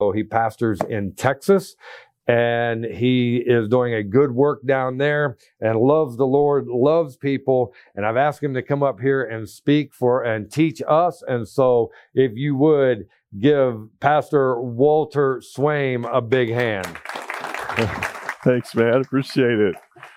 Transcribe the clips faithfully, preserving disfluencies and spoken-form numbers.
He pastors in Texas, and he is doing a good work down there and loves the Lord, loves people. And I've asked him to come up here and speak for and teach us. And so if you would give Pastor Walter Swaim a big hand. Thanks, man. Appreciate it.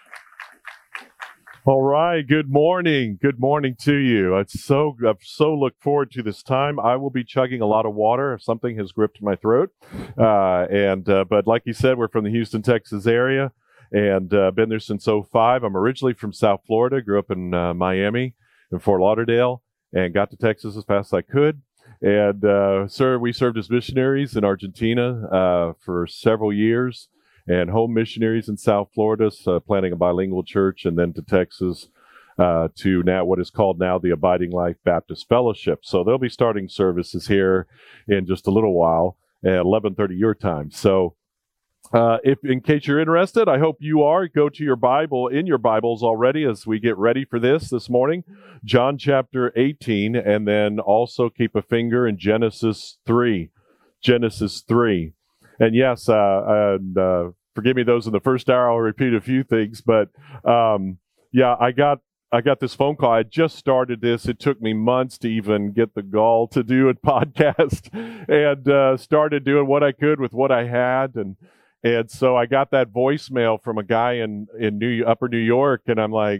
All right. Good morning. Good morning to you. It's so, I've so look forward to this time. I will be chugging a lot of water if something has gripped my throat. Uh, and, uh, but like you said, we're from the Houston, Texas area and, uh, been there since oh five. I'm originally from South Florida, grew up in, uh, Miami and Fort Lauderdale and got to Texas as fast as I could. And, uh, sir, we served as missionaries in Argentina, uh, for several years. And home missionaries in South Florida, uh, planting a bilingual church, and then to Texas uh, to now what is called now the Abiding Life Baptist Fellowship. So they'll be starting services here in just a little while at eleven thirty your time. So uh, if in case you're interested, I hope you are, go to your Bible, in your Bibles already as we get ready for this this morning, John chapter eighteen, and then also keep a finger in Genesis three. Genesis three. And yes, uh, and uh, forgive me, those in the first hour, I'll repeat a few things. But um, yeah, I got I got this phone call. I just started this. It took me months to even get the gall to do a podcast, and uh, started doing what I could with what I had, and and so I got that voicemail from a guy in in New Upper New York, and I'm like,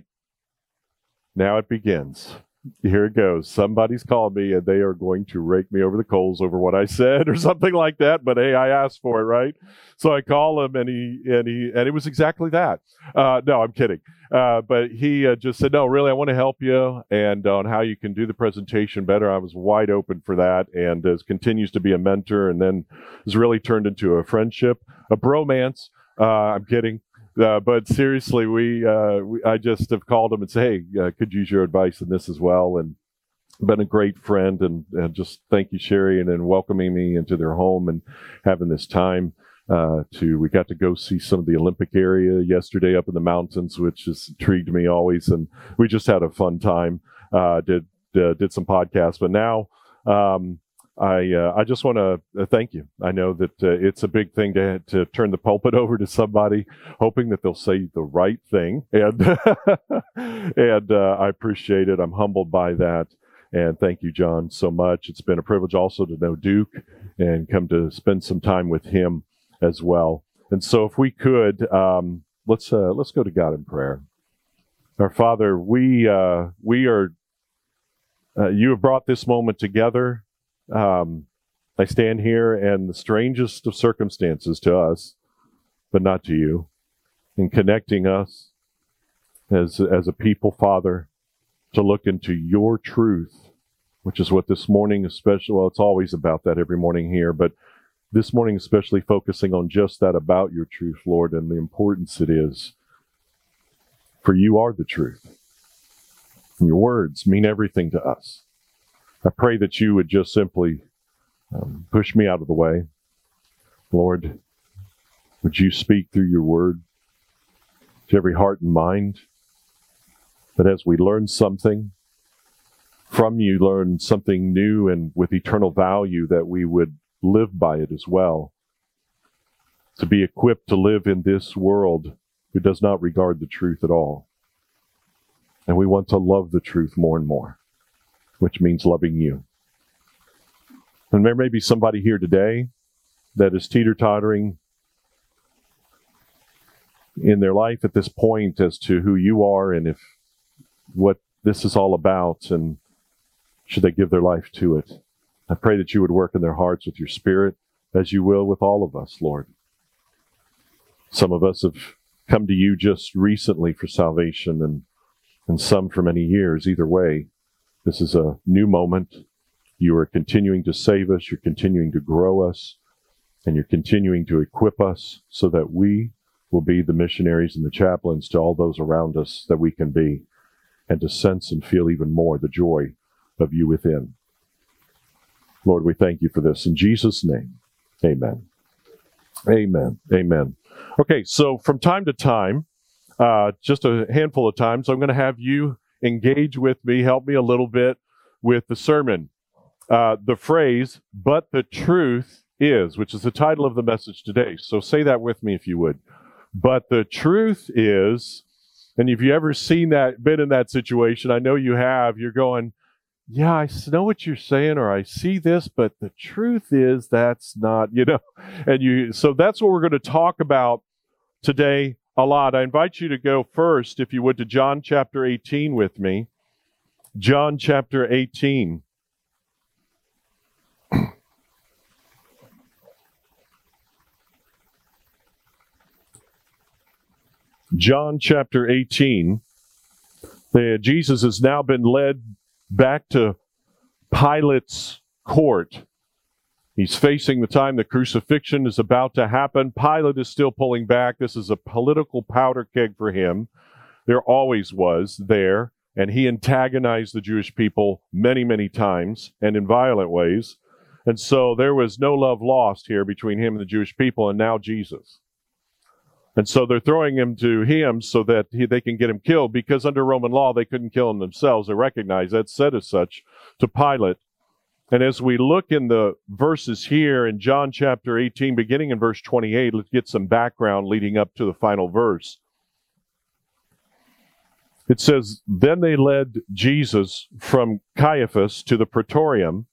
now it begins. Here it goes. Somebody's called me and they are going to rake me over the coals over what I said or something like that. But hey, I asked for it, right? So I call him and he, and he, and it was exactly that. Uh, no, I'm kidding. Uh, but he uh, just said, no, really, I want to help you and on how you can do the presentation better. I was wide open for that and uh, continues to be a mentor and then has really turned into a friendship, a bromance. Uh, I'm kidding. Uh, but seriously, we, uh, we, I just have called him and said, hey, uh, could use your advice in this as well. And been a great friend and, and just thank you, Sherry, and then welcoming me into their home and having this time, uh, to, we got to go see some of the Olympic area yesterday up in the mountains, which has intrigued me always. And we just had a fun time, uh, did, uh, did some podcasts, but now, um, I uh, I just want to uh, thank you. I know that uh, it's a big thing to to turn the pulpit over to somebody, hoping that they'll say the right thing, and and uh, I appreciate it. I'm humbled by that, and thank you, John, so much. It's been a privilege also to know Duke and come to spend some time with him as well. And so, if we could, um, let's uh, let's go to God in prayer. Our Father, we uh, we are. Uh, you have brought this moment together. Um, I stand here and the strangest of circumstances to us, but not to you, in connecting us as, as a people, Father, to look into your truth, which is what this morning especially, well, it's always about that every morning here, but this morning especially focusing on just that about your truth, Lord, and the importance it is. For you are the truth. And your words mean everything to us. I pray that you would just simply um, push me out of the way. Lord, would you speak through your word to every heart and mind? That as we learn something from you, learn something new and with eternal value, that we would live by it as well. To be equipped to live in this world who does not regard the truth at all. And we want to love the truth more and more, which means loving you. And there may be somebody here today that is teeter-tottering in their life at this point as to who you are and if what this is all about, and should they give their life to it. I pray that you would work in their hearts with your Spirit, as you will with all of us, Lord. Some of us have come to you just recently for salvation, and, and some for many years. Either way, this is a new moment. You are continuing to save us. You're continuing to grow us. And you're continuing to equip us so that we will be the missionaries and the chaplains to all those around us that we can be, and to sense and feel even more the joy of you within. Lord, we thank you for this. In Jesus' name, amen. Amen. Amen. Okay, so from time to time, uh, just a handful of times, I'm going to have you engage with me, help me a little bit with the sermon. Uh, the phrase, but the truth is, which is the title of the message today. So say that with me if you would. But the truth is, and if you ever seen that, been in that situation, I know you have, you're going, yeah, I know what you're saying, or I see this, but the truth is that's not, you know, and you, so that's what we're going to talk about today a lot. I invite you to go first, if you would, to John chapter eighteen with me. John chapter eighteen. John chapter eighteen. The, Jesus has now been led back to Pilate's court. He's facing the time the crucifixion is about to happen. Pilate is still pulling back. This is a political powder keg for him. There always was there. And he antagonized the Jewish people many, many times and in violent ways. And so there was no love lost here between him and the Jewish people, and now Jesus. And so they're throwing him to him so that he, they can get him killed, because under Roman law, they couldn't kill him themselves. They recognize that, said as such to Pilate. And as we look in the verses here in John chapter eighteen, beginning in verse twenty-eight, let's get some background leading up to the final verse. It says, then they led Jesus from Caiaphas to the praetorium,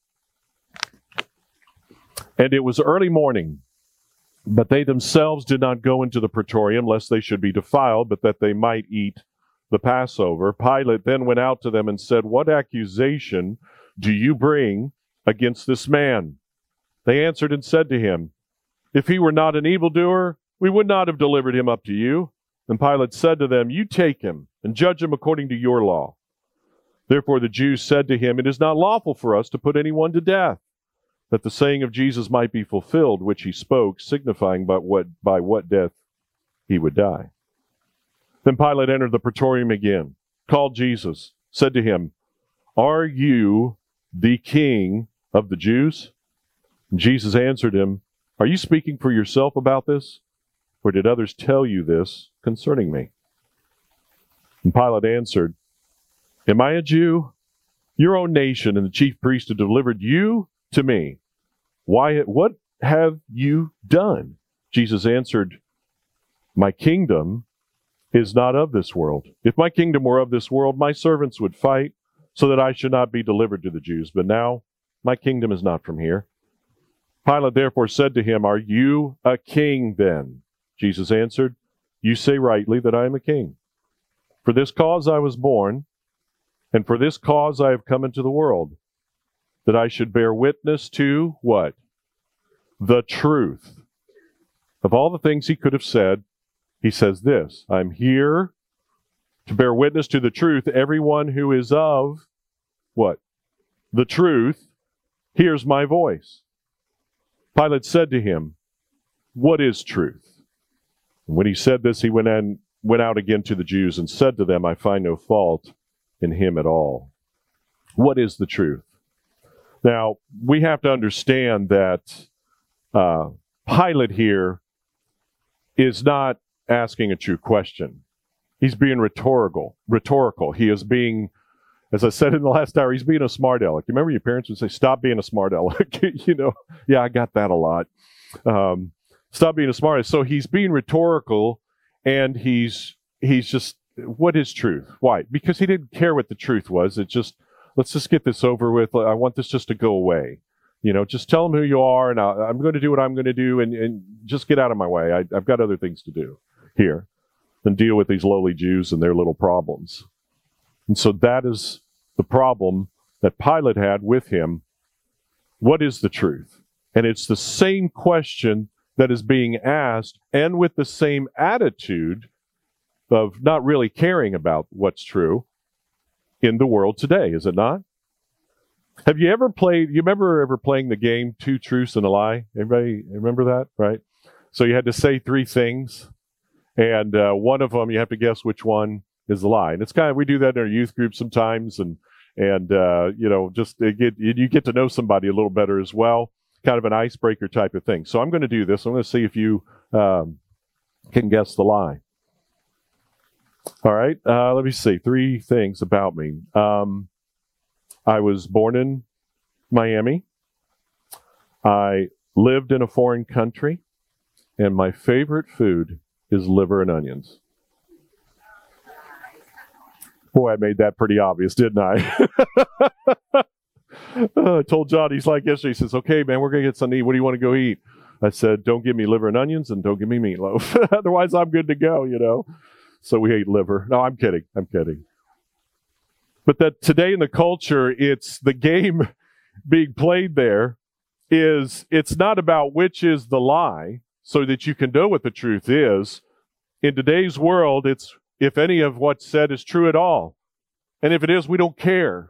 and it was early morning. But they themselves did not go into the praetorium, lest they should be defiled, but that they might eat the Passover. Pilate then went out to them and said, what accusation do you bring against this man? They answered and said to him, if he were not an evildoer, we would not have delivered him up to you. And Pilate said to them, you take him and judge him according to your law. Therefore the Jews said to him, it is not lawful for us to put anyone to death, that the saying of Jesus might be fulfilled, which he spoke, signifying by what, by what death he would die. Then Pilate entered the praetorium again, called Jesus, said to him, are you the king of the Jews? And Jesus answered him, are you speaking for yourself about this? Or did others tell you this concerning me? And Pilate answered, am I a Jew? Your own nation and the chief priest have delivered you to me. Why, what have you done? Jesus answered, my kingdom is not of this world. If my kingdom were of this world, my servants would fight so that I should not be delivered to the Jews. But now my kingdom is not from here. Pilate therefore said to him, are you a king then? Jesus answered, you say rightly that I am a king. For this cause I was born, and for this cause I have come into the world, that I should bear witness to what? The truth. Of all the things he could have said, he says this, I'm here to bear witness to the truth. Everyone who is of what? The truth hears my voice. Pilate said to him, what is truth? And when he said this, he went, in, went out again to the Jews and said to them, I find no fault in him at all. What is the truth? Now, we have to understand that uh, Pilate here is not asking a true question. He's being rhetorical. Rhetorical. He is being, as I said in the last hour, he's being a smart aleck. You remember your parents would say, stop being a smart aleck? You know, yeah, I got that a lot. Um, stop being a smart aleck. So he's being rhetorical, and he's he's just, what is truth? Why? Because he didn't care what the truth was. It just, let's just get this over with. I want this just to go away. You know, just tell them who you are, and I'll, I'm going to do what I'm going to do, and, and just get out of my way. I, I've got other things to do here than deal with these lowly Jews and their little problems. And so that is the problem that Pilate had with him. What is the truth? And it's the same question that is being asked, and with the same attitude of not really caring about what's true in the world today, is it not? Have you ever played, you remember ever playing the game Two Truths and a Lie? Everybody remember that, right? So you had to say three things, and uh, one of them you have to guess which one is the lie. And it's kind of, we do that in our youth group sometimes, and and uh, you know, just get you get to know somebody a little better as well, kind of an icebreaker type of thing. So I'm going to do this. I'm going to see if you um, can guess the lie. All right, uh, let me see. Three things about me. Um, I was born in Miami. I lived in a foreign country, and my favorite food is liver and onions. Boy, I made that pretty obvious, didn't I? I told John, he's like yesterday, he says, okay, man, we're going to get something to eat. What do you want to go eat? I said, don't give me liver and onions and don't give me meatloaf. Otherwise, I'm good to go, you know. So we ate liver. No, I'm kidding. I'm kidding. But that today in the culture, it's the game being played there is it's not about which is the lie so that you can know what the truth is. In today's world, it's if any of what's said is true at all. And if it is, we don't care.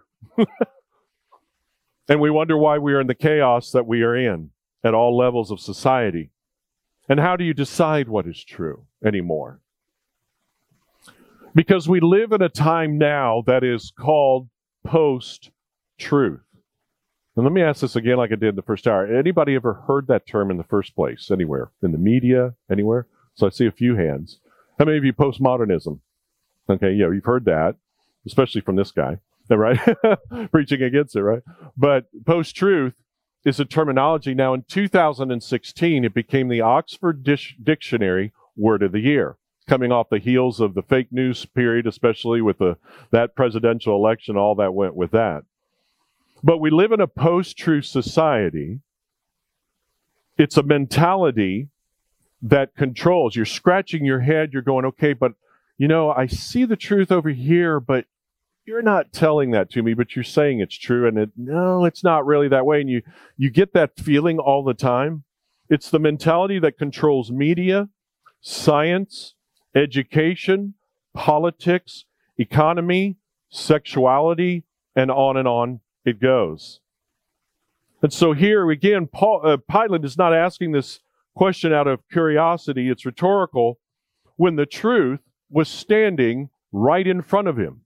And we wonder why we are in the chaos that we are in at all levels of society. And how do you decide what is true anymore? Because we live in a time now that is called post-truth. And let me ask this again like I did in the first hour. Anybody ever heard that term in the first place, anywhere? In the media, anywhere? So I see a few hands. How many of you postmodernism? Okay, yeah, you've heard that, especially from this guy, right? Preaching against it, right? But post-truth is a terminology. Now, in two thousand sixteen, it became the Oxford Dish- Dictionary Word of the Year, coming off the heels of the fake news period, especially with the that presidential election, all that went with that. But we live in a post-truth society. It's a mentality that controls. You're scratching your head. You're going, okay, but, you know, I see the truth over here, but you're not telling that to me, but you're saying it's true. And it, no, it's not really that way. And you, you get that feeling all the time. It's the mentality that controls media, science, education, politics, economy, sexuality, and on and on it goes. And so here again, Paul, uh, Pilate is not asking this question out of curiosity. It's rhetorical when the truth was standing right in front of him.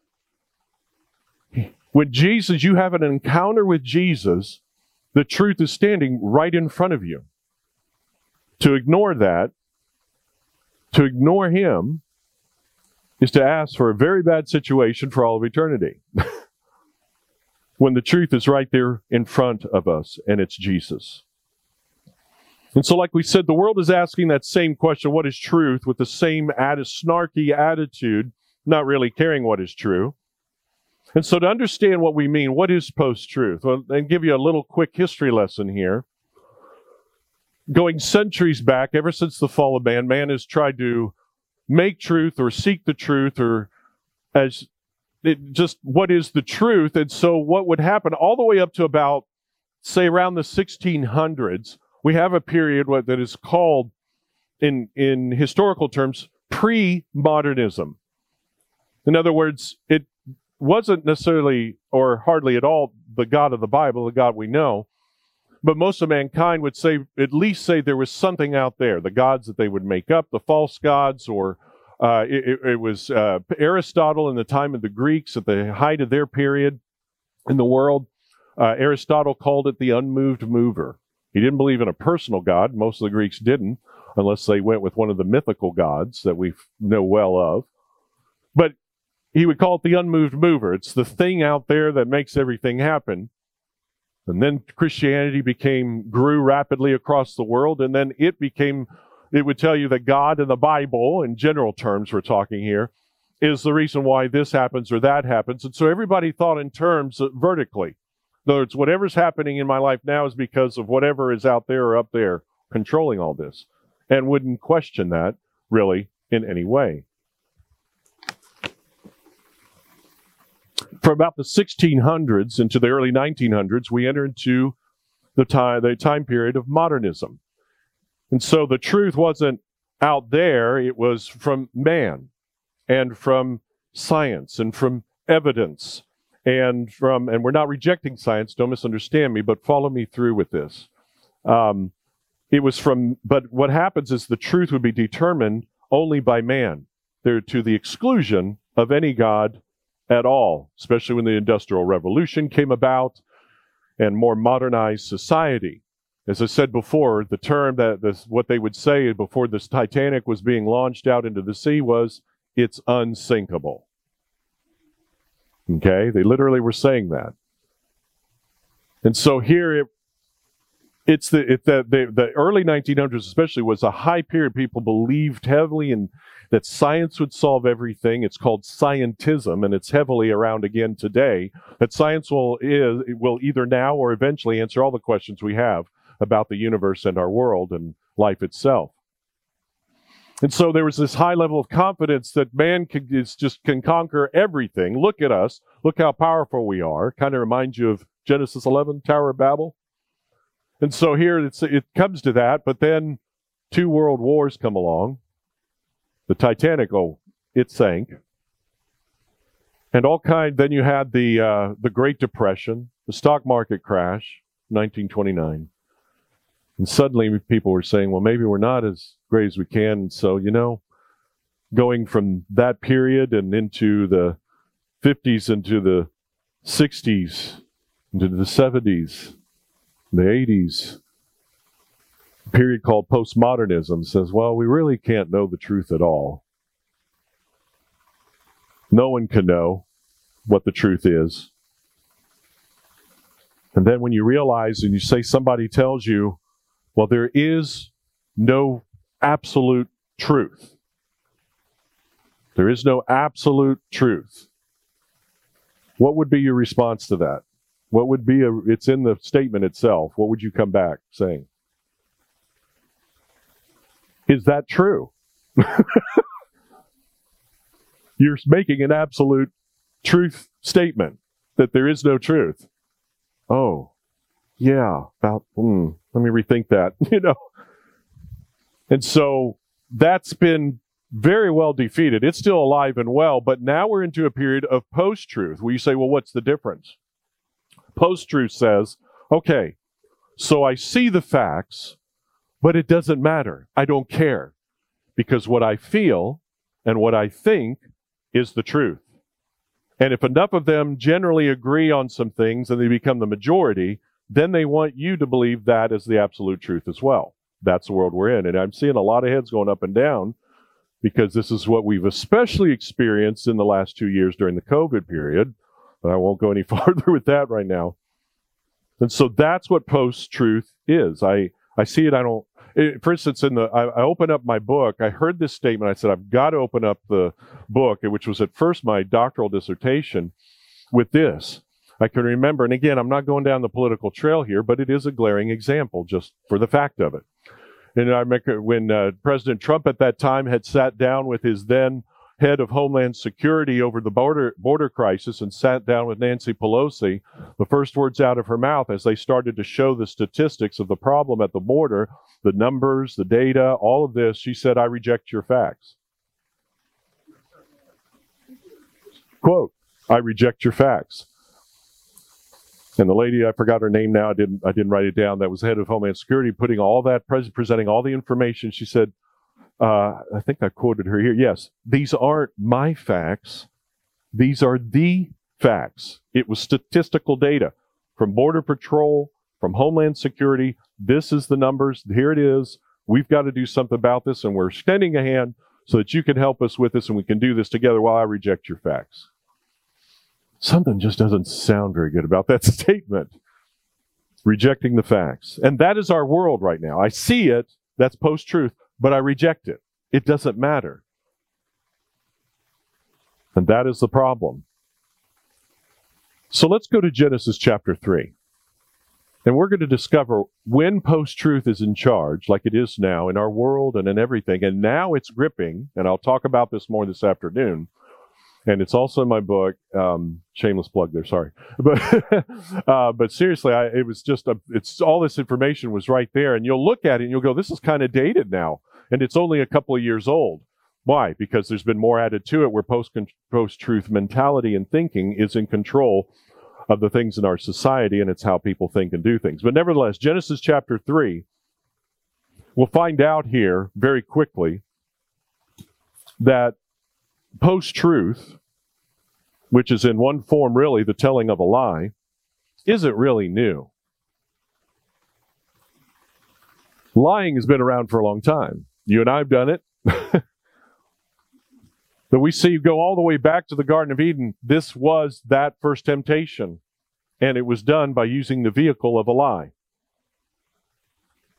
When Jesus, you have an encounter with Jesus, the truth is standing right in front of you. To ignore that, to ignore him, is to ask for a very bad situation for all of eternity. When the truth is right there in front of us, and it's Jesus. And so, like we said, the world is asking that same question, what is truth, with the same atti- snarky attitude, not really caring what is true. And so to understand what we mean, what is post-truth? Well, I'll give you a little quick history lesson here. Going centuries back, ever since the fall of man, man has tried to make truth or seek the truth or as it just what is the truth. And so what would happen all the way up to about, say, around the sixteen hundreds, we have a period that is called, in, in historical terms, pre-modernism. In other words, it wasn't necessarily or hardly at all the God of the Bible, the God we know, but most of mankind would say, at least say there was something out there, the gods that they would make up, the false gods, or uh, it, it was uh, Aristotle in the time of the Greeks at the height of their period in the world. Uh, Aristotle called it the unmoved mover. He didn't believe in a personal God. Most of the Greeks didn't, unless they went with one of the mythical gods that we know well of. But he would call it the unmoved mover. It's the thing out there that makes everything happen. And then Christianity became, grew rapidly across the world, and then it became, it would tell you that God in the Bible, in general terms we're talking here, is the reason why this happens or that happens. And so everybody thought in terms of vertically. In other words, whatever's happening in my life now is because of whatever is out there or up there controlling all this, and wouldn't question that really in any way. For about the sixteen hundreds into the early nineteen hundreds, we enter into the time, the time period of modernism. And so the truth wasn't out there, it was from man and from science and from evidence and from, and we're not rejecting science, don't misunderstand me, but follow me through with this. Um, it was from, but what happens is the truth would be determined only by man, there to the exclusion of any God at all, especially when the Industrial Revolution came about and more modernized society. As I said before, the term that this, what they would say before this Titanic was being launched out into the sea was, it's unsinkable. Okay? They literally were saying that. And so here it, it's the it, the, the the early nineteen hundreds especially was a high period. People believed heavily in that science would solve everything. It's called scientism, and it's heavily around again today. That science will is will either now or eventually answer all the questions we have about the universe and our world and life itself. And so there was this high level of confidence that man can, is just can conquer everything. Look at us. Look how powerful we are. Kind of reminds you of Genesis eleven, Tower of Babel. And so here it's, it comes to that, but then two world wars come along. The Titanic, oh, it sank. And all kind, then you had the uh, the Great Depression, the stock market crash, nineteen twenty-nine. And suddenly people were saying, well, maybe we're not as great as we can. And so, you know, going from that period and into the fifties, into the sixties, into the seventies, the eighties, a period called postmodernism says, well, we really can't know the truth at all. No one can know what the truth is. And then when you realize and you say somebody tells you, well, there is no absolute truth. There is no absolute truth. What would be your response to that? What would be a, it's in the statement itself. What would you come back saying? Is that true? You're making an absolute truth statement that there is no truth. Oh, yeah, about, hmm, let me rethink that, you know. And so that's been very well defeated. It's still alive and well, but now we're into a period of post-truth where you say, well, what's the difference? Post-truth says, okay, so I see the facts, but it doesn't matter. I don't care, because what I feel and what I think is the truth. And if enough of them generally agree on some things and they become the majority, then they want you to believe that as the absolute truth as well. That's the world we're in. And I'm seeing a lot of heads going up and down because this is what we've especially experienced in the last two years during the COVID period. But I won't go any farther with that right now. And so that's what post-truth is. I, I see it, I don't, it, for instance, in the, I, I open up my book, I heard this statement, I said, I've got to open up the book, which was at first my doctoral dissertation, with this. I can remember, and again, I'm not going down the political trail here, but it is a glaring example just for the fact of it. And I remember when uh, President Trump at that time had sat down with his then head of Homeland Security over the border border crisis and sat down with Nancy Pelosi, the first words out of her mouth as they started to show the statistics of the problem at the border, the numbers, the data, all of this, she said, I reject your facts. Quote, I reject your facts. And the lady, I forgot her name now, I didn't I didn't write it down, that was the head of Homeland Security, putting all that, pres- presenting all the information. She said, uh, I think I quoted her here, yes, these aren't my facts. These are the facts. It was statistical data from Border Patrol, from Homeland Security. This is the numbers. Here it is. We've got to do something about this, and we're extending a hand so that you can help us with this, and we can do this together while I reject your facts. Something just doesn't sound very good about that statement. Rejecting the facts. And that is our world right now. I see it, that's post-truth, but I reject it. It doesn't matter. And that is the problem. So let's go to Genesis chapter three. And we're going to discover when post-truth is in charge, like it is now in our world and in everything. And now it's gripping, and I'll talk about this more this afternoon. And it's also in my book, um, shameless plug there, sorry. But uh, but seriously, I, it was just, a, it's all this information was right there. And you'll look at it and you'll go, this is kind of dated now. And it's only a couple of years old. Why? Because there's been more added to it where post, post-truth mentality and thinking is in control of the things in our society, and it's how people think and do things. But nevertheless, Genesis chapter three, we'll find out here very quickly that post-truth, which is in one form really the telling of a lie, isn't really new. Lying has been around for a long time. You and I have done it. But we see, go all the way back to the Garden of Eden. This was that first temptation. And it was done by using the vehicle of a lie.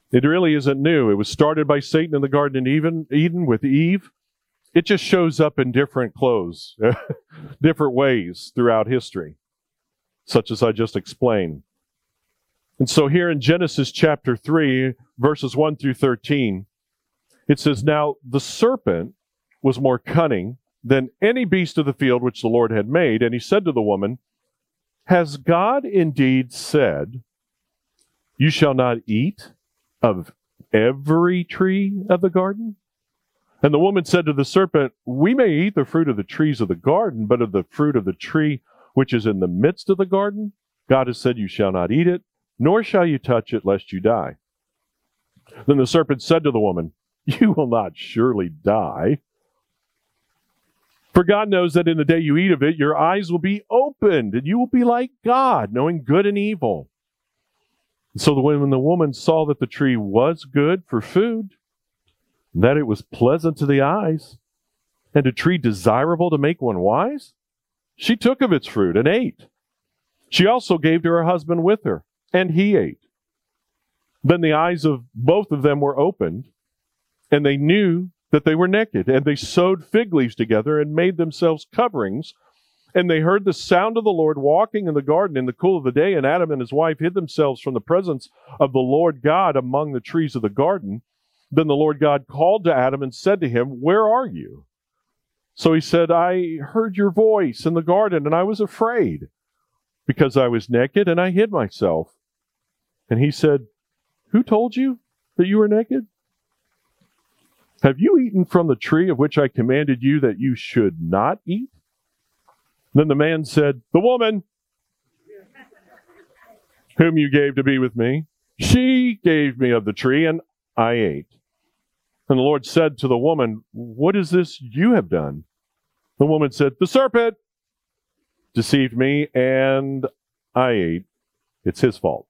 It really isn't new. It was started by Satan in the Garden of Eden with Eve. It just shows up in different clothes, different ways throughout history, such as I just explained. And so here in Genesis chapter three, verses one through thirteen, it says, "Now the serpent was more cunning than any beast of the field which the Lord had made. And he said to the woman, 'Has God indeed said, you shall not eat of every tree of the garden?' And the woman said to the serpent, 'We may eat the fruit of the trees of the garden, but of the fruit of the tree which is in the midst of the garden, God has said, you shall not eat it, nor shall you touch it, lest you die.' Then the serpent said to the woman, 'You will not surely die. For God knows that in the day you eat of it, your eyes will be opened, and you will be like God, knowing good and evil.' And so when the woman saw that the tree was good for food, that it was pleasant to the eyes, and a tree desirable to make one wise, she took of its fruit and ate. She also gave to her husband with her, and he ate. Then the eyes of both of them were opened, and they knew that they were naked, and they sewed fig leaves together and made themselves coverings. And they heard the sound of the Lord walking in the garden in the cool of the day, and Adam and his wife hid themselves from the presence of the Lord God among the trees of the garden. Then the Lord God called to Adam and said to him, 'Where are you?' So he said, 'I heard your voice in the garden, and I was afraid, because I was naked, and I hid myself.' And he said, 'Who told you that you were naked? Have you eaten from the tree of which I commanded you that you should not eat?' Then the man said, 'The woman whom you gave to be with me, she gave me of the tree, and I ate.' And the Lord said to the woman, 'What is this you have done?' The woman said, 'The serpent deceived me, and I ate.' It's his fault.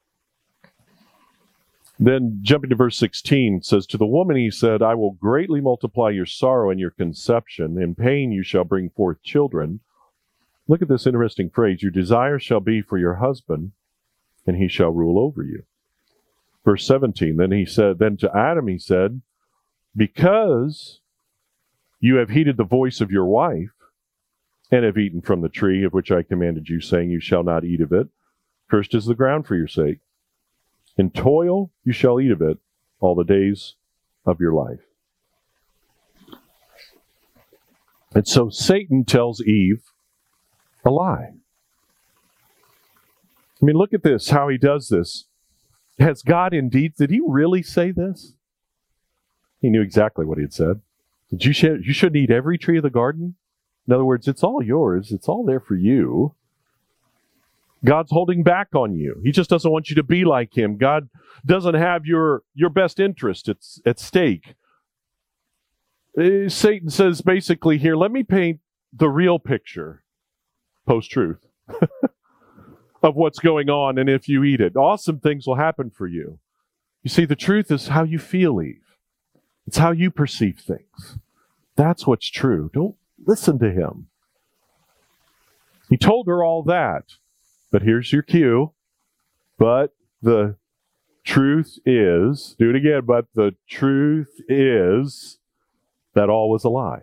Then jumping to verse sixteen, it says, 'To the woman he said, I will greatly multiply your sorrow and your conception. In pain you shall bring forth children.' Look at this interesting phrase. 'Your desire shall be for your husband, and he shall rule over you.' Verse seventeen, then he said, then to Adam he said, 'Because you have heeded the voice of your wife, and have eaten from the tree of which I commanded you, saying, you shall not eat of it, cursed is the ground for your sake. In toil you shall eat of it all the days of your life.'" And so Satan tells Eve a lie. I mean, look at this, how he does this. Has God indeed, did he really say this? He knew exactly what he had said. Did you, sh- you shouldn't eat every tree of the garden? In other words, it's all yours. It's all there for you. God's holding back on you. He just doesn't want you to be like him. God doesn't have your, your best interest at, at stake. Uh, Satan says basically here, let me paint the real picture, post-truth, of what's going on, and if you eat it, awesome things will happen for you. You see, the truth is how you feel, Eve. It's how you perceive things. That's what's true. Don't listen to him. He told her all that. But here's your cue. But the truth is, do it again, but the truth is that all was a lie.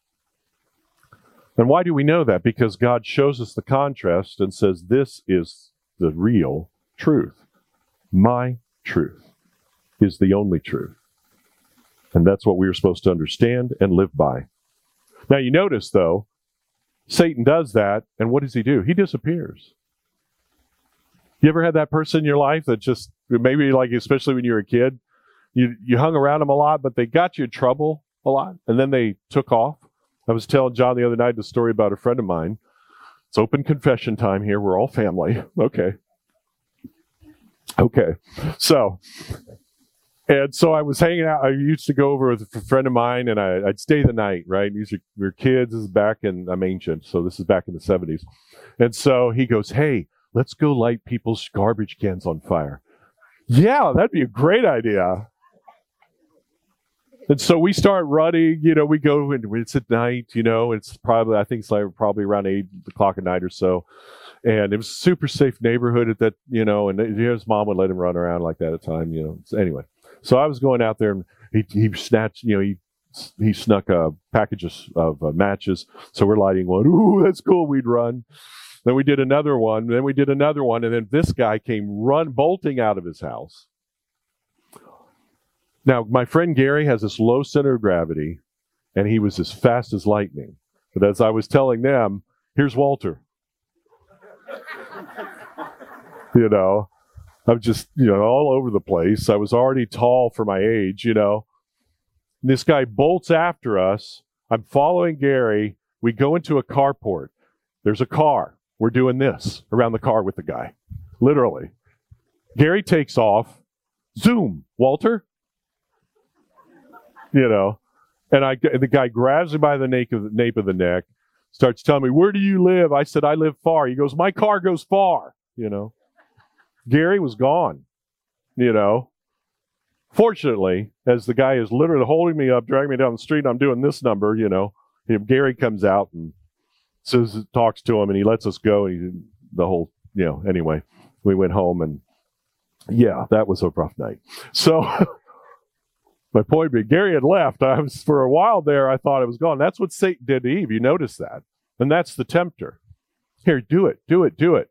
And why do we know that? Because God shows us the contrast and says, this is the real truth. My truth is the only truth. And that's what we're supposed to understand and live by. Now you notice, though, Satan does that, and what does he do? He disappears. You ever had that person in your life that just, maybe like, especially when you were a kid, you, you hung around them a lot, but they got you in trouble a lot, and then they took off? I was telling John the other night the story about a friend of mine. It's open confession time here. We're all family. Okay. Okay. So, and so I was hanging out. I used to go over with a friend of mine, and I, I'd stay the night, right? These are, we were kids. This is back in, I'm ancient, so this is back in the seventies. And so he goes, hey, let's go light people's garbage cans on fire. Yeah, that'd be a great idea. And so we start running, you know, we go, and it's at night, you know, it's probably, I think it's like probably around eight o'clock at night or so. And it was a super safe neighborhood at that, you know, and his mom would let him run around like that at the time, you know. So anyway, so I was going out there and he, he snatched, you know, he he snuck a package of, of uh, matches. So we're lighting one. Ooh, that's cool. We'd run. Then we did another one. Then we did another one. And then this guy came run bolting out of his house. Now, my friend Gary has this low center of gravity, and he was as fast as lightning. But as I was telling them, here's Walter. You know, I'm just, you know, all over the place. I was already tall for my age, you know. This guy bolts after us. I'm following Gary. We go into a carport. There's a car. We're doing this around the car with the guy. Literally. Gary takes off. Zoom, Walter. You know, and I, the guy grabs me by the nape of, nape of the neck, starts telling me, where do you live? I said, I live far. He goes, my car goes far. You know, Gary was gone, you know. Fortunately, as the guy is literally holding me up, dragging me down the street, and I'm doing this number, you know, Gary comes out and says, talks to him, and he lets us go. And he, the whole, you know, anyway, we went home, and yeah, that was a rough night. So my point being, Gary had left. I was, for a while there, I thought it was gone. That's what Satan did to Eve. You notice that. And that's the tempter. Here, do it, do it, do it.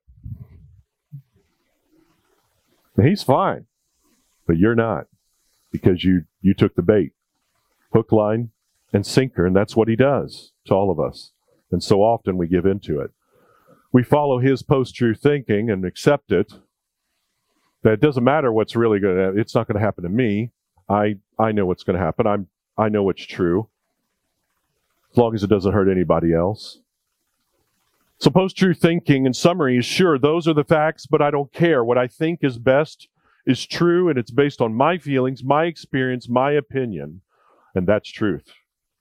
And he's fine, but you're not, because you, you took the bait. Hook, line, and sinker, and that's what he does to all of us. And so often we give into it. We follow his post-truth thinking and accept it. That it doesn't matter what's really going to happen. It's not going to happen to me. I I know what's going to happen. I'm I know what's true. As long as it doesn't hurt anybody else. So post-truth thinking, in summary, is sure, those are the facts, but I don't care. What I think is best is true, and it's based on my feelings, my experience, my opinion, and that's truth.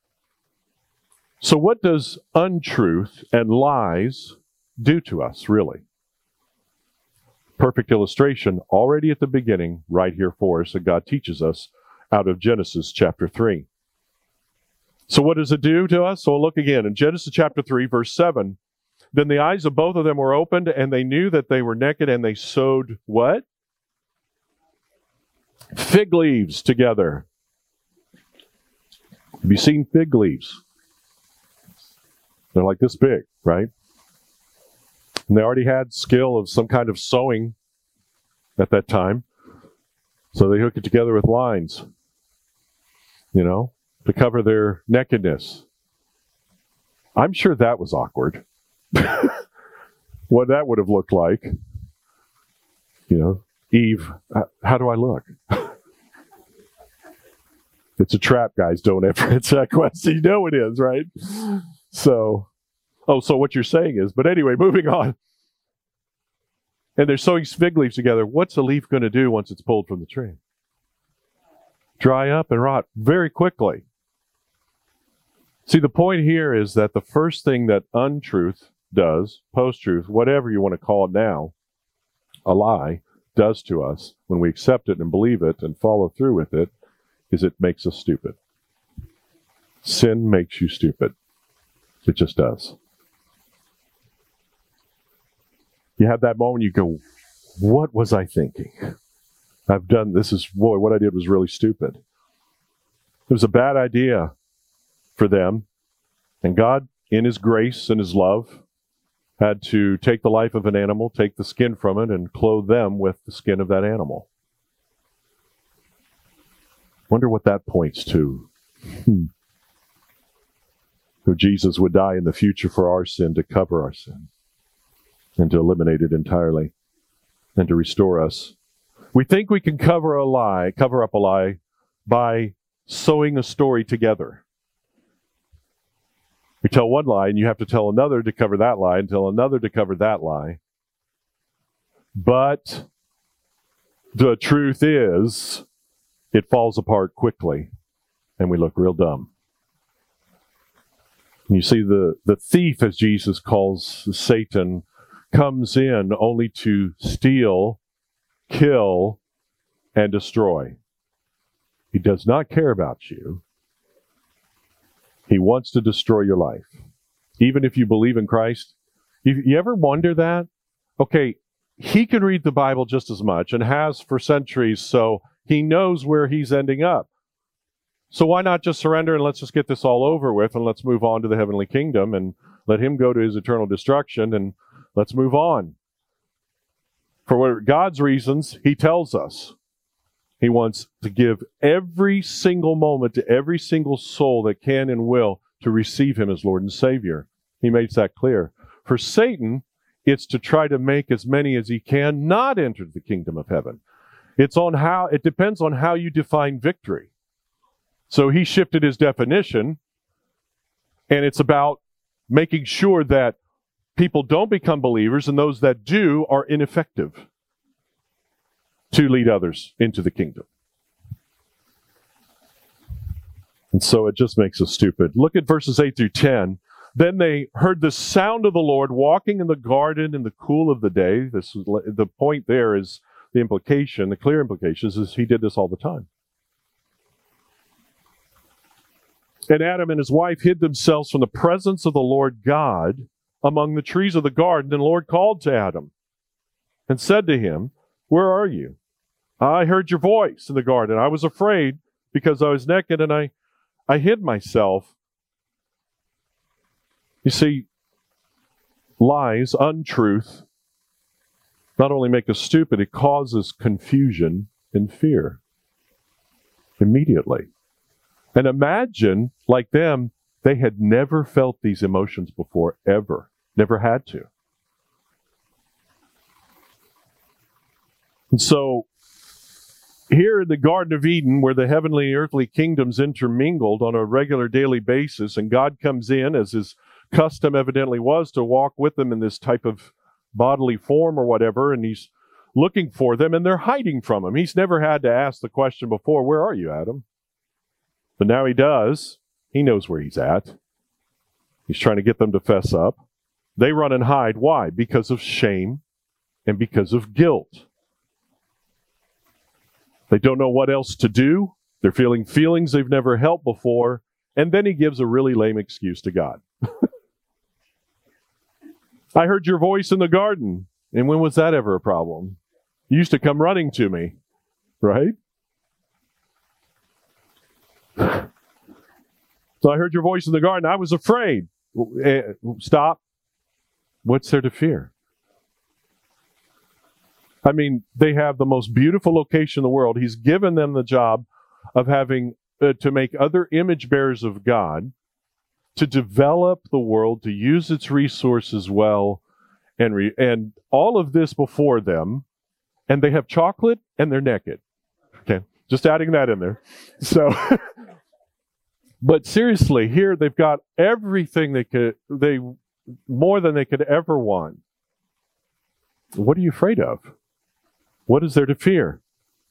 So what does untruth and lies do to us, really? Perfect illustration already at the beginning, right here for us, that God teaches us out of Genesis chapter three. So what does it do to us? So look again in Genesis chapter three, verse seven. Then the eyes of both of them were opened, and they knew that they were naked, and they sewed what? Fig leaves together. Have you seen fig leaves? They're like this big, right? And they already had skill of some kind of sewing at that time. So they hook it together with lines, you know, to cover their nakedness. I'm sure that was awkward. What that would have looked like. You know, Eve, how do I look? It's a trap, guys. Don't ever answer that question. You know it is, right? So, oh, so what you're saying is, but anyway, moving on. And they're sewing fig leaves together. What's a leaf going to do once it's pulled from the tree? Dry up and rot very quickly. See, the point here is that the first thing that untruth does, post-truth, whatever you want to call it now, a lie, does to us when we accept it and believe it and follow through with it, is it makes us stupid. Sin makes you stupid. It just does. You have that moment, you go, what was I thinking? I've done, this is, boy, what I did was really stupid. It was a bad idea for them. And God, in His grace and His love, had to take the life of an animal, take the skin from it, and clothe them with the skin of that animal. Wonder what that points to. Hmm. So Jesus would die in the future for our sin, to cover our sin, and to eliminate it entirely, and to restore us. We think we can cover a lie, cover up a lie, by sewing a story together. We tell one lie, and you have to tell another to cover that lie, and tell another to cover that lie. But the truth is, it falls apart quickly, and we look real dumb. And you see, the, the thief, as Jesus calls Satan, comes in only to steal, kill, and destroy. He does not care about you. He wants to destroy your life. Even if you believe in Christ. You, you ever wonder that? okay, he can read the Bible just as much and has for centuries, so he knows where he's ending up. So why not just surrender and let's just get this all over with and let's move on to the heavenly kingdom and let him go to his eternal destruction and let's move on. For what God's reasons, he tells us. He wants to give every single moment to every single soul that can and will to receive him as Lord and Savior. He makes that clear. For Satan, it's to try to make as many as he can not enter the kingdom of heaven. It's on how, it depends on how you define victory. So he shifted his definition, and it's about making sure that people don't become believers, and those that do are ineffective to lead others into the kingdom. And so it just makes us stupid. Look at verses eight through ten. Then they heard the sound of the Lord walking in the garden in the cool of the day. This is, the point there is the implication, the clear implications is he did this all the time. And Adam and his wife hid themselves from the presence of the Lord God among the trees of the garden. And the Lord called to Adam and said to him, "Where are you?" "I heard your voice in the garden. I was afraid because I was naked and I, I hid myself." You see, lies, untruth, not only make us stupid, it causes confusion and fear immediately. And imagine, like them, they had never felt these emotions before, ever. Never had to. And so, here in the Garden of Eden, where the heavenly earthly kingdoms intermingled on a regular daily basis, and God comes in, as his custom evidently was, to walk with them in this type of bodily form or whatever, and he's looking for them, and they're hiding from him. He's never had to ask the question before, "Where are you, Adam?" But now he does. He knows where he's at. He's trying to get them to fess up. They run and hide. Why? Because of shame and because of guilt. They don't know what else to do. They're feeling feelings they've never felt before. And then he gives a really lame excuse to God. "I heard your voice in the garden." And when was that ever a problem? You used to come running to me, right? "So I heard your voice in the garden. I was afraid." Stop. What's there to fear? I mean, they have the most beautiful location in the world. He's given them the job of having uh, to make other image bearers of God, to develop the world, to use its resources well, and re- and all of this before them, and they have chocolate and they're naked. Okay, just adding that in there. So, but seriously, here they've got everything they could, they more than they could ever want. What are you afraid of? What is there to fear?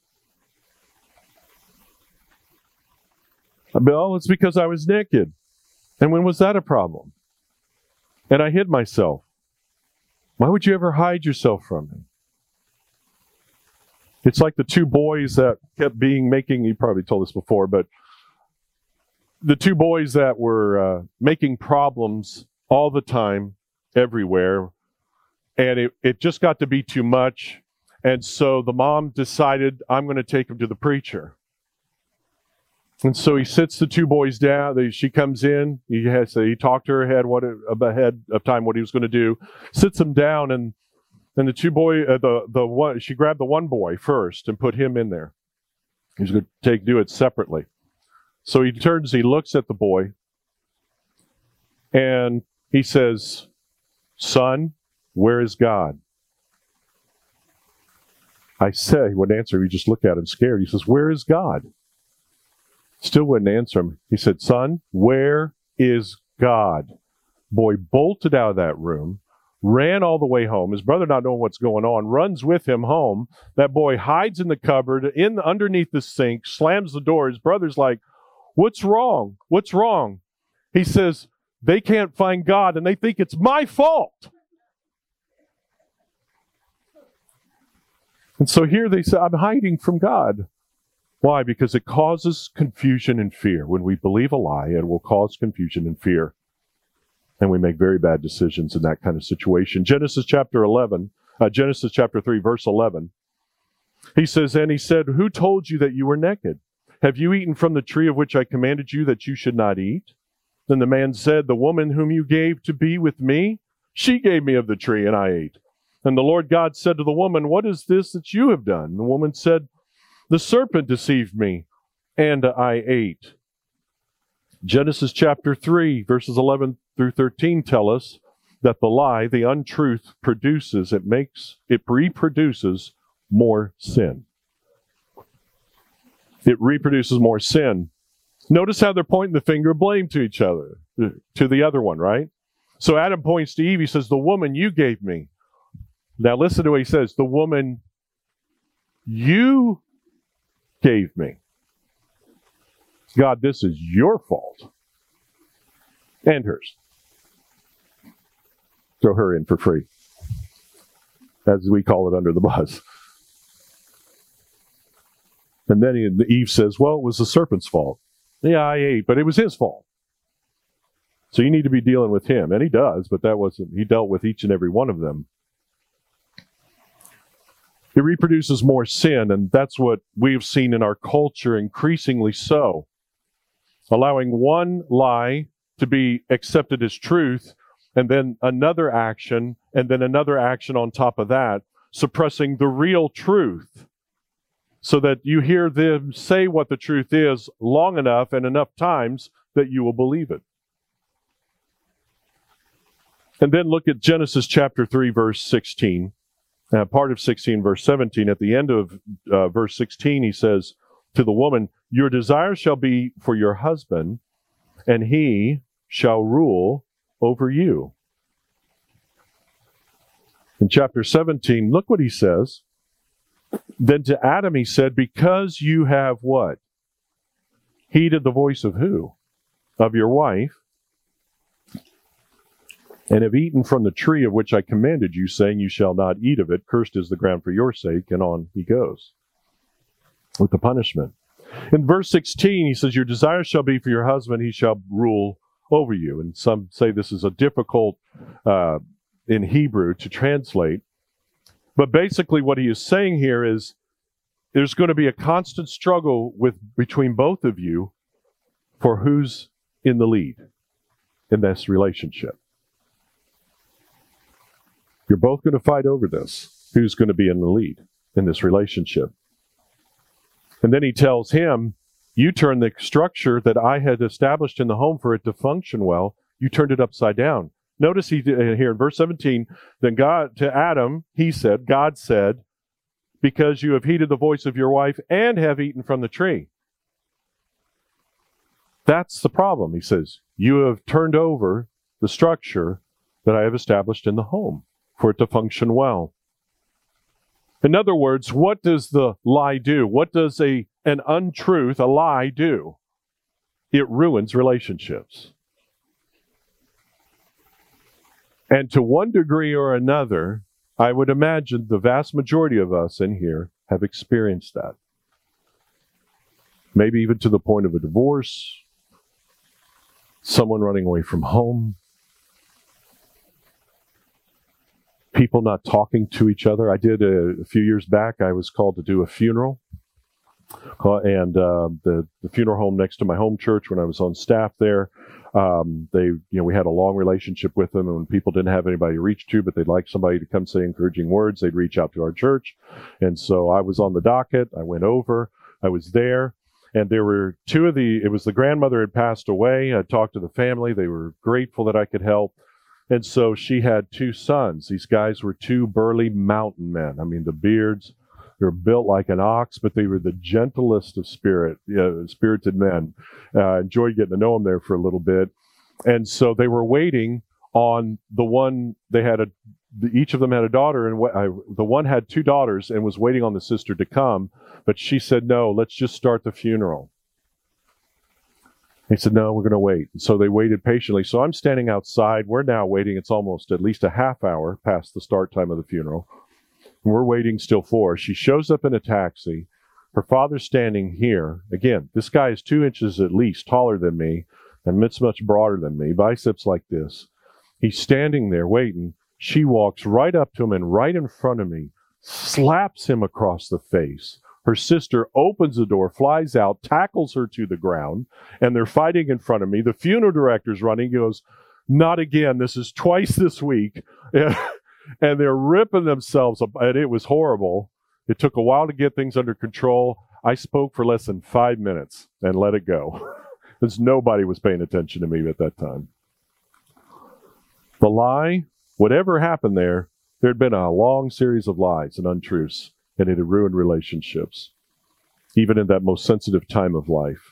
Well, it's because I was naked. And when was that a problem? And I hid myself. Why would you ever hide yourself from me? It's like the two boys that kept being making, you probably told this before, but the two boys that were uh, making problems all the time, everywhere, and it, it just got to be too much. And so the mom decided, I'm going to take them to the preacher. And so he sits the two boys down. They, she comes in. He has he talked to her ahead what ahead of time what he was going to do. Sits them down, and and the two boy uh, the the one she grabbed the one boy first and put him in there. He's going to take do it separately. So he turns. He looks at the boy, and he says, "Son, where is God?" I said, he wouldn't answer. He just looked at him scared. He says, "Where is God?" Still wouldn't answer him. He said, "Son, where is God?" Boy bolted out of that room, ran all the way home. His brother, not knowing what's going on, runs with him home. That boy hides in the cupboard, in underneath the sink, slams the door. His brother's like, "What's wrong? What's wrong?" He says, "They can't find God, and they think it's my fault." And so here they say, "I'm hiding from God." Why? Because it causes confusion and fear. When we believe a lie, it will cause confusion and fear. And we make very bad decisions in that kind of situation. Genesis chapter eleven, uh, Genesis chapter three, verse eleven. He says, and he said, who told you that you were naked? Have you eaten from the tree of which I commanded you that you should not eat? Then the man said, the woman whom you gave to be with me, she gave me of the tree, and I ate. And the Lord God said to the woman, what is this that you have done? And the woman said, the serpent deceived me, and I ate. Genesis chapter three, verses eleven through thirteen tell us that the lie, the untruth, produces, it makes, it reproduces more sin. It reproduces more sin. Notice how they're pointing the finger of blame to each other, to the other one, right? So Adam points to Eve. He says, the woman you gave me. Now listen to what he says. The woman you gave me. God, this is your fault. And hers. Throw her in for free. As we call it under the bus. And then he, Eve says, well, it was the serpent's fault. Yeah, I ate, but it was his fault. So you need to be dealing with him. And he does, but that wasn't, he dealt with each and every one of them. It reproduces more sin, and that's what we've seen in our culture, increasingly so. Allowing one lie to be accepted as truth, and then another action, and then another action on top of that, suppressing the real truth. So that you hear them say what the truth is long enough and enough times that you will believe it. And then look at Genesis chapter three, verse sixteen. Uh, part of sixteen, verse seventeen. At the end of uh, verse sixteen, he says to the woman, your desire shall be for your husband, and he shall rule over you. In chapter seventeen, look what he says. Then to Adam he said, because you have what? Heeded the voice of who? Of your wife, and have eaten from the tree of which I commanded you, saying, you shall not eat of it. Cursed is the ground for your sake. And on he goes with the punishment. In verse sixteen, he says, your desire shall be for your husband, he shall rule over you. And some say this is a difficult uh, in Hebrew to translate. But basically what he is saying here is there's going to be a constant struggle with between both of you for who's in the lead in this relationship. You're both going to fight over this. Who's going to be in the lead in this relationship? And then he tells him, you turned the structure that I had established in the home for it to function well, you turned it upside down. Notice he here in verse seventeen, then God to Adam, he said, God said, because you have heeded the voice of your wife and have eaten from the tree. That's the problem. He says, you have turned over the structure that I have established in the home for it to function well. In other words, what does the lie do? What does a an untruth, a lie do? It ruins relationships. And to one degree or another, I would imagine the vast majority of us in here have experienced that. Maybe even to the point of a divorce, someone running away from home, people not talking to each other. I did a, a few years back, I was called to do a funeral. Uh, and uh, the, the funeral home next to my home church, when I was on staff there, um, they, you know, we had a long relationship with them, and when people didn't have anybody to reach to, but they'd like somebody to come say encouraging words, they'd reach out to our church. And so I was on the docket. I went over. I was there, and there were two of the, it was the grandmother had passed away. I talked to the family. They were grateful that I could help. And so she had two sons. These guys were two burly mountain men. I mean, the beards, they were built like an ox, but they were the gentlest of spirit, you know, spirited men. Uh, I enjoyed getting to know them there for a little bit. And so they were waiting on the one, they had a, each of them had a daughter, and I, the one had two daughters and was waiting on the sister to come, but she said, no, let's just start the funeral. He said, no, we're going to wait. So they waited patiently. So I'm standing outside. We're now waiting. It's almost at least a half hour past the start time of the funeral. And we're waiting still for her. She shows up in a taxi. Her father's standing here. Again, this guy is two inches at least taller than me and much, much broader than me, biceps like this. He's standing there waiting. She walks right up to him and right in front of me, slaps him across the face. Her sister opens the door, flies out, tackles her to the ground, and they're fighting in front of me. The funeral director's running, goes, "Not again. This is twice this week." And they're ripping themselves up, and it was horrible. It took a while to get things under control. I spoke for less than five minutes and let it go, because nobody was paying attention to me at that time. The lie, whatever happened there, there had been a long series of lies and untruths, and it had ruined relationships, even in that most sensitive time of life.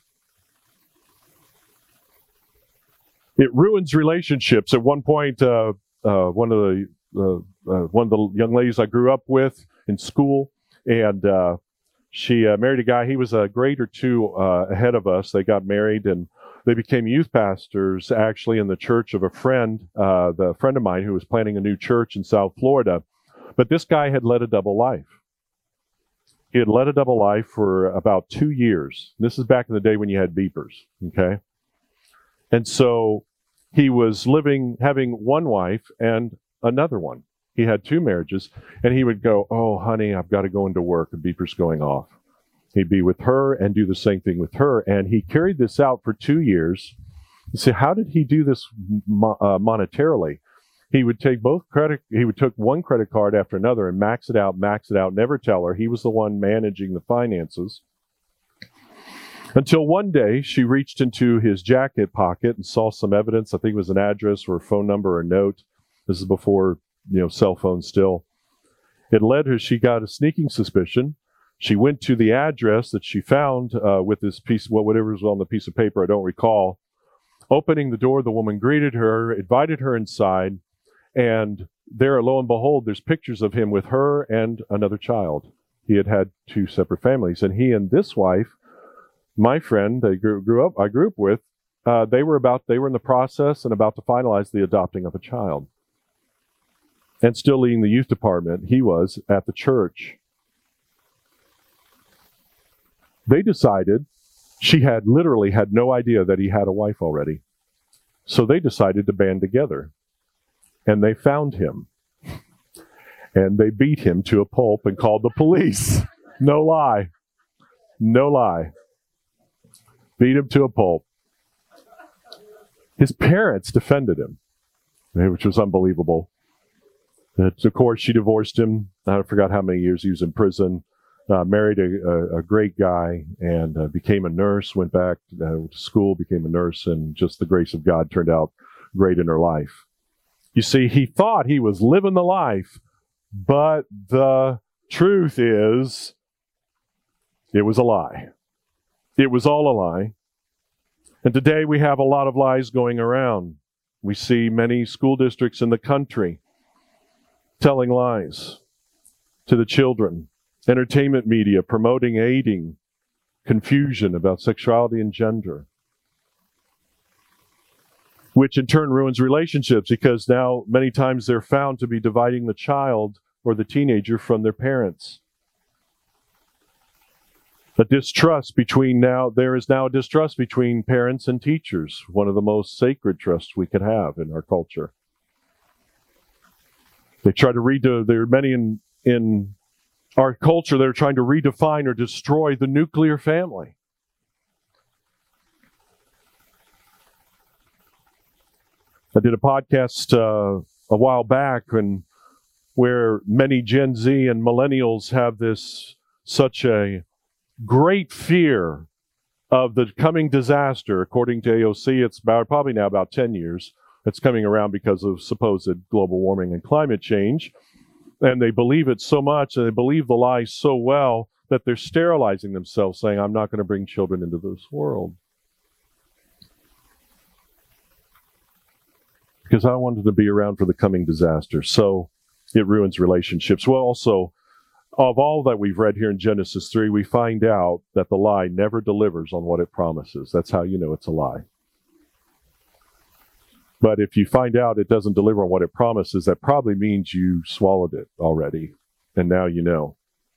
It ruins relationships. At one point, uh, uh, one of the uh, uh, one of the young ladies I grew up with in school, and uh, she uh, married a guy. He was a grade or two uh, ahead of us. They got married, and they became youth pastors, actually, in the church of a friend, uh, the friend of mine who was planning a new church in South Florida. But this guy had led a double life. He had led a double life for about two years. This is back in the day when you had beepers, okay? And so he was living, having one wife and another one. He had two marriages, and he would go, "Oh, honey, I've got to go into work," and beeper's going off. He'd be with her and do the same thing with her, and he carried this out for two years. You say, how did he do this mo- uh, monetarily? He would take both credit, he would take one credit card after another and max it out, max it out, never tell her. He was the one managing the finances. Until one day, she reached into his jacket pocket and saw some evidence. I think it was an address or a phone number or a note. This is before, you know, cell phones still. It led her, she got a sneaking suspicion. She went to the address that she found uh, with this piece, well, whatever was on the piece of paper, I don't recall. Opening the door, the woman greeted her, invited her inside, and there, lo and behold, there's pictures of him with her and another child. He had had two separate families, and he and this wife, my friend, they grew, grew up, I grew up with, uh, they were about, they were in the process and about to finalize the adopting of a child. And still leading the youth department, he was at the church. They decided, she had literally had no idea that he had a wife already. So they decided to band together. And they found him. And they beat him to a pulp and called the police. No lie. No lie. Beat him to a pulp. His parents defended him, which was unbelievable. And of course, she divorced him. I forgot how many years he was in prison. Uh, married a, a, a great guy and uh, became a nurse, went back uh, to school, became a nurse, and just the grace of God turned out great in her life. You see, he thought he was living the life, but the truth is, it was a lie. It was all a lie. And today we have a lot of lies going around. We see many school districts in the country telling lies to the children. Entertainment media promoting, aiding confusion about sexuality and gender, which in turn ruins relationships because now many times they're found to be dividing the child or the teenager from their parents. A distrust between now, there is now a distrust between parents and teachers, one of the most sacred trusts we could have in our culture. They try to read, there are many in, in our culture that are trying to redefine or destroy the nuclear family. I did a podcast uh, a while back and where many Gen Z and millennials have this such a great fear of the coming disaster. According to A O C, it's about probably now about ten years. It's coming around because of supposed global warming and climate change. And they believe it so much, and they believe the lie so well, that they're sterilizing themselves, saying, I'm not going to bring children into this world. Because I wanted to be around for the coming disaster. So it ruins relationships. Well, also, of all that we've read here in Genesis three, we find out that the lie never delivers on what it promises. That's how you know it's a lie. But if you find out it doesn't deliver on what it promises, that probably means you swallowed it already, and now you know.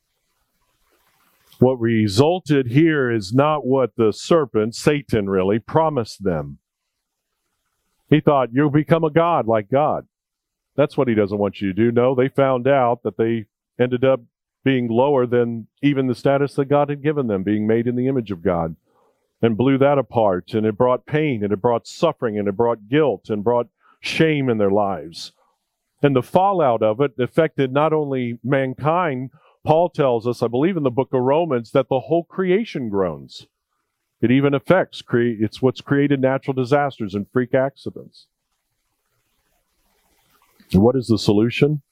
What resulted here is not what the serpent, Satan really, promised them. He thought, you'll become a god like God. That's what he doesn't want you to do. No, they found out that they ended up being lower than even the status that God had given them, being made in the image of God, and blew that apart. And it brought pain, and it brought suffering, and it brought guilt, and brought shame in their lives. And the fallout of it affected not only mankind. Paul tells us, I believe in the book of Romans, that the whole creation groans. It even affects, cre- it's what's created natural disasters and freak accidents. And what is the solution?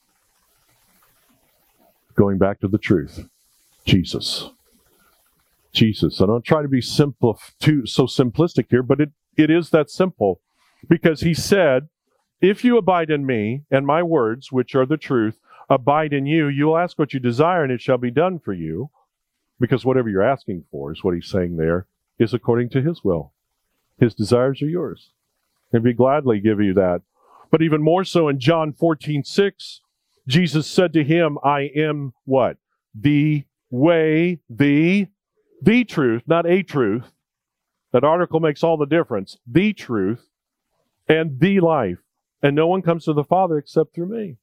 Going back to the truth. Jesus. Jesus. I don't try to be simple, too, so simplistic here, but it, it is that simple. Because he said, if you abide in me, and my words, which are the truth, abide in you, you will ask what you desire, and it shall be done for you. Because whatever you're asking for, is what he's saying there, is according to his will. His desires are yours. And we gladly give you that. But even more so in John fourteen six, Jesus said to him, I am what? The way, the, the truth, not a truth. That article makes all the difference. The truth and the life. And no one comes to the Father except through me.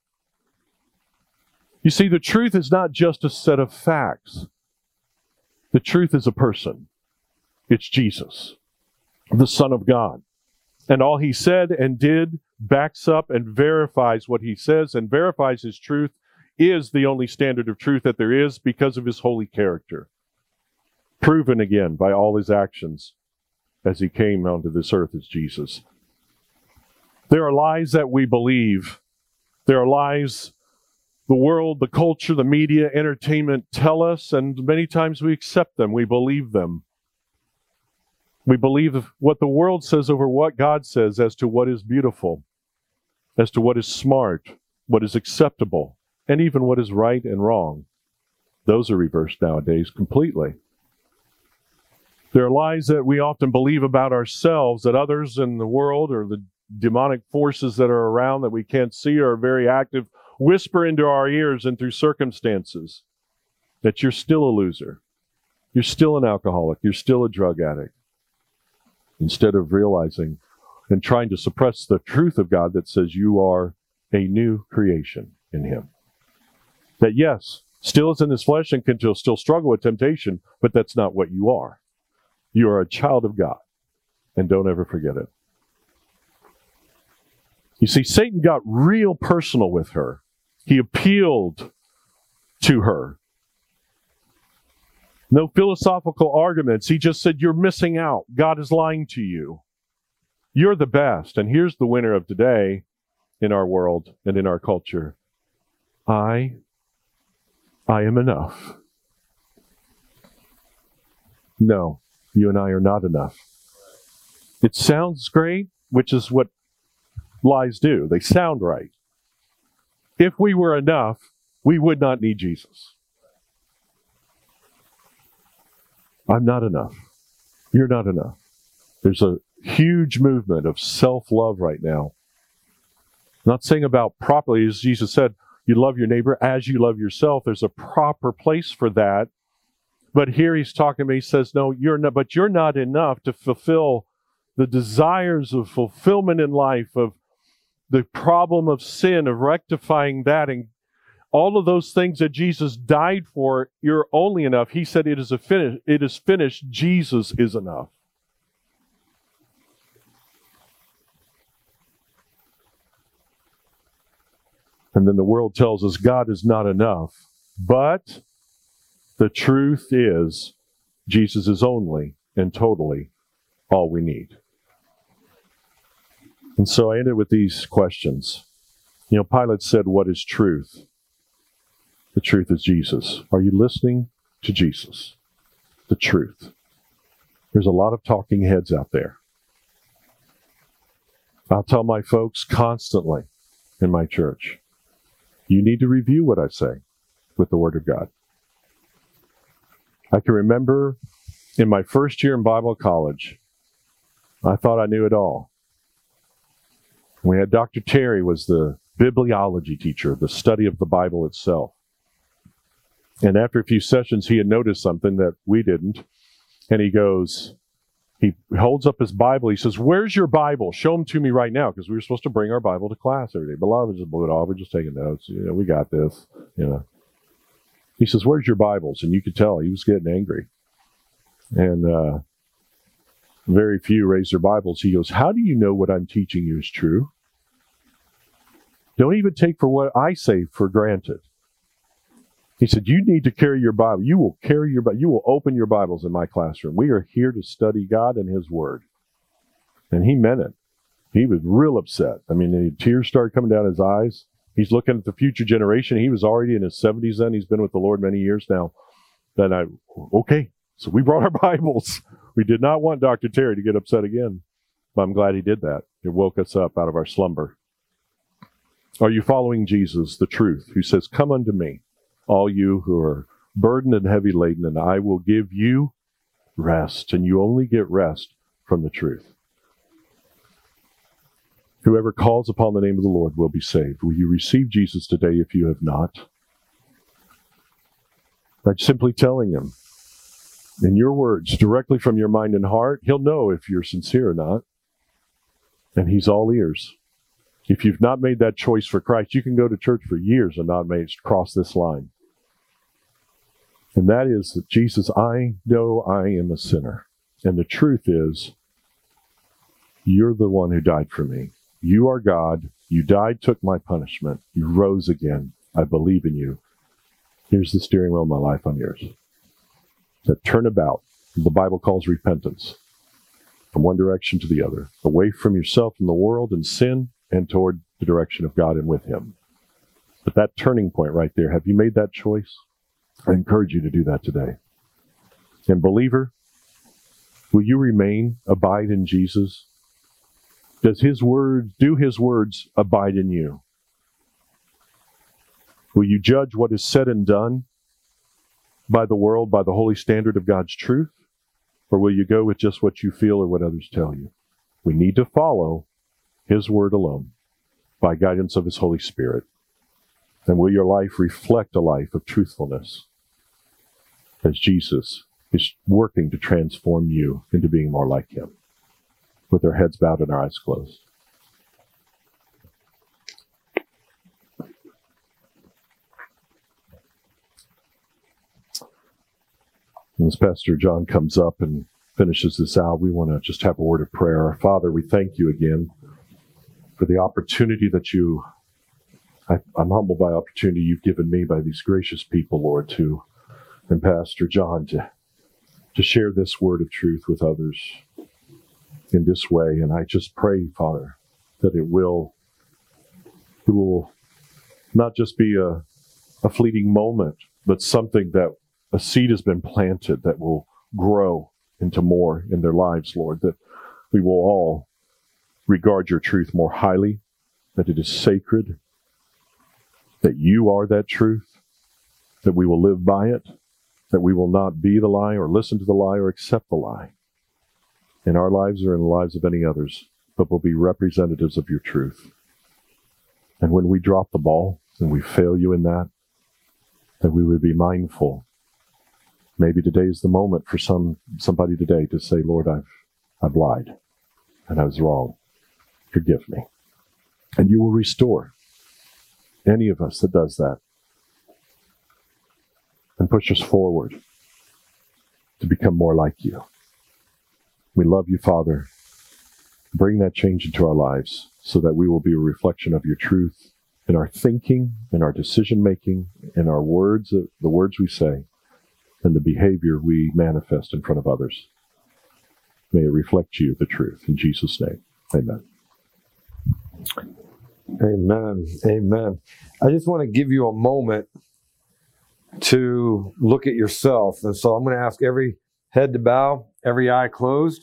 You see, the truth is not just a set of facts. The truth is a person. It's Jesus, the Son of God. And all he said and did backs up and verifies what he says and verifies his truth is the only standard of truth that there is because of his holy character. Proven again by all his actions as he came onto this earth as Jesus. There are lies that we believe. There are lies the world, the culture, the media, entertainment tell us, and many times we accept them. We believe them. We believe what the world says over what God says as to what is beautiful, as to what is smart, what is acceptable, and even what is right and wrong. Those are reversed nowadays completely. There are lies that we often believe about ourselves, that others in the world or the demonic forces that are around that we can't see are very active, whisper into our ears and through circumstances that you're still a loser. You're still an alcoholic. You're still a drug addict. Instead of realizing and trying to suppress the truth of God that says you are a new creation in Him. That yes, still is in this flesh and can still struggle with temptation, but that's not what you are. You are a child of God. And don't ever forget it. You see, Satan got real personal with her. He appealed to her. No philosophical arguments. He just said, you're missing out. God is lying to you. You're the best. And here's the winner of today in our world and in our culture. I, I am enough. No, you and I are not enough. It sounds great, which is what lies do. They sound right. If we were enough, we would not need Jesus. I'm not enough. You're not enough. There's a huge movement of self-love right now. I'm not saying about properly, as Jesus said, you love your neighbor as you love yourself. There's a proper place for that. But here he's talking to me, he says, no, you're not, but you're not enough to fulfill the desires of fulfillment in life, of the problem of sin, of rectifying that, and all of those things that Jesus died for, you're only enough. He said, it is a finish, it is finished. Jesus is enough. And then the world tells us God is not enough. But the truth is, Jesus is only and totally all we need. And so I ended with these questions. You know, Pilate said, what is truth? The truth is Jesus. Are you listening to Jesus? The truth. There's a lot of talking heads out there. I'll tell my folks constantly in my church, you need to review what I say with the Word of God. I can remember in my first year in Bible college, I thought I knew it all. We had Doctor Terry was the bibliology teacher, the study of the Bible itself. And after a few sessions, he had noticed something that we didn't. And he goes, He holds up his Bible. He says, where's your Bible? Show them to me right now, because we were supposed to bring our Bible to class every day. Beloved, just blew it off. We're just taking notes. You know, we got this. You know. He says, where's your Bibles? And you could tell he was getting angry. And uh, very few raised their Bibles. He goes, how do you know what I'm teaching you is true? Don't even take for what I say for granted. He said, you need to carry your Bible. You will carry your Bible. You will open your Bibles in my classroom. We are here to study God and His Word. And he meant it. He was real upset. I mean, the tears started coming down his eyes. He's looking at the future generation. He was already in his seventies then. He's been with the Lord many years now. Then I, okay, so we brought our Bibles. We did not want Doctor Terry to get upset again. But I'm glad he did that. It woke us up out of our slumber. Are you following Jesus, the truth, who says, come unto me, all you who are burdened and heavy laden, and I will give you rest. And you only get rest from the truth. Whoever calls upon the name of the Lord will be saved. Will you receive Jesus today if you have not? By simply telling him in your words, directly from your mind and heart, he'll know if you're sincere or not. And he's all ears. If you've not made that choice for Christ, you can go to church for years and not make, cross this line. And that is that Jesus, I know I am a sinner. And the truth is, you're the one who died for me. You are God. You died, took my punishment. You rose again. I believe in you. Here's the steering wheel of my life on yours. That turnabout, the Bible calls repentance, from one direction to the other, away from yourself and the world and sin, and toward the direction of God and with him. But that turning point right there, have you made that choice? I encourage you to do that today. And believer, will you remain, abide in Jesus? Does his words, do his words abide in you? Will you judge what is said and done by the world, by the holy standard of God's truth? Or will you go with just what you feel or what others tell you? We need to follow his word alone by guidance of his Holy Spirit. And will your life reflect a life of truthfulness as Jesus is working to transform you into being more like him? With our heads bowed and our eyes closed. And as Pastor John comes up and finishes this out, we want to just have a word of prayer. Our Father, we thank you again for the opportunity that you, I, I'm humbled by the opportunity you've given me by these gracious people, Lord, to, and Pastor John, to, to share this word of truth with others in this way. And I just pray, Father, that it will, it will not just be a, a fleeting moment, but something that a seed has been planted that will grow into more in their lives, Lord, that we will all regard your truth more highly, that it is sacred, that you are that truth, that we will live by it, that we will not be the lie or listen to the lie or accept the lie in our lives or in the lives of any others, but will be representatives of your truth. And when we drop the ball and we fail you in that, that we would be mindful. Maybe today is the moment for some somebody today to say, Lord, I've I've lied and I was wrong. Forgive me. And you will restore any of us that does that and push us forward to become more like you. We love you, Father. Bring that change into our lives so that we will be a reflection of your truth in our thinking, in our decision-making, in our words, the words we say, and the behavior we manifest in front of others. May it reflect you, the truth. In Jesus' name, amen. Amen. Amen. I just want to give you a moment to look at yourself. And so I'm going to ask every head to bow, every eye closed.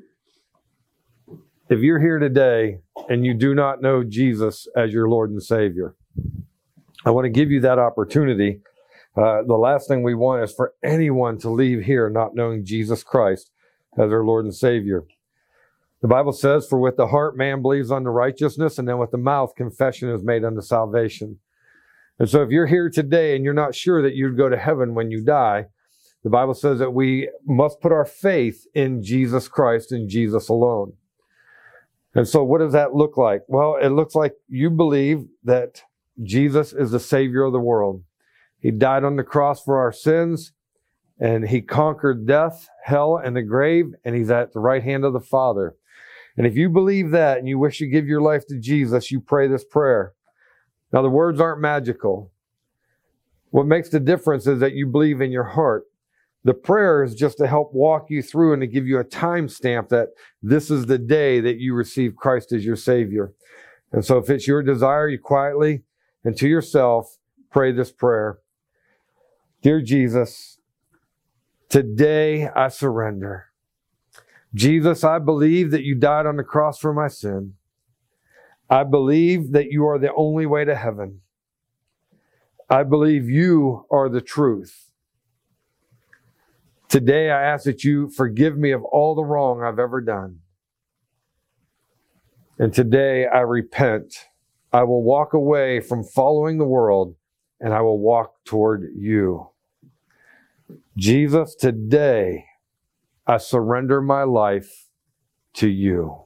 If you're here today and you do not know Jesus as your Lord and Savior, I want to give you that opportunity. Uh, the last thing we want is for anyone to leave here not knowing Jesus Christ as their Lord and Savior. The Bible says, for with the heart man believes unto righteousness, and then with the mouth confession is made unto salvation. And so if you're here today and you're not sure that you'd go to heaven when you die, The Bible says that we must put our faith in Jesus Christ and Jesus alone. And so what does that look like? Well, it looks like you believe that Jesus is the Savior of the world. He died on the cross for our sins, and he conquered death, hell, and the grave, and he's at the right hand of the Father. And if you believe that and you wish to give your life to Jesus, you pray this prayer. Now, the words aren't magical. What makes the difference is that you believe in your heart. The prayer is just to help walk you through and to give you a time stamp that this is the day that you receive Christ as your Savior. And so if it's your desire, you quietly and to yourself pray this prayer. Dear Jesus, today I surrender. Jesus, I believe that you died on the cross for my sin. I believe that you are the only way to heaven. I believe you are the truth. Today, I ask that you forgive me of all the wrong I've ever done. And today, I repent. I will walk away from following the world, and I will walk toward you. Jesus, today, I surrender my life to you.